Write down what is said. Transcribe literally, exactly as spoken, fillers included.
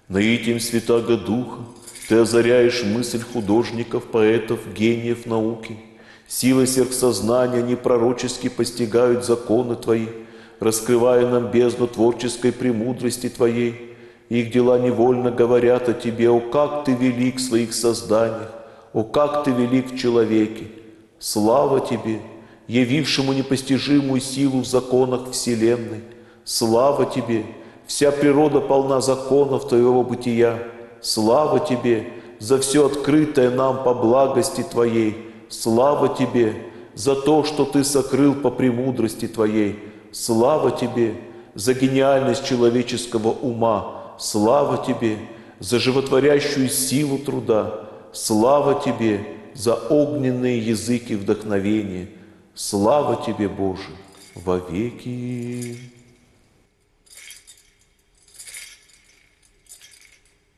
Наитием Святаго Духа Ты озаряешь мысль художников, поэтов, гениев науки. Силой сверхсознания они пророчески постигают законы Твои, раскрывая нам бездну творческой премудрости Твоей. Их дела невольно говорят о Тебе, о, как Ты велик в своих созданиях, о, как Ты велик в человеке. Слава Тебе, явившему непостижимую силу в законах Вселенной. Слава Тебе, вся природа полна законов Твоего бытия. Слава Тебе за все открытое нам по благости Твоей. Слава Тебе за то, что Ты сокрыл по премудрости Твоей. Слава Тебе за гениальность человеческого ума. Слава Тебе за животворящую силу труда. Слава Тебе за огненные языки вдохновения. Слава Тебе, Боже, во веки.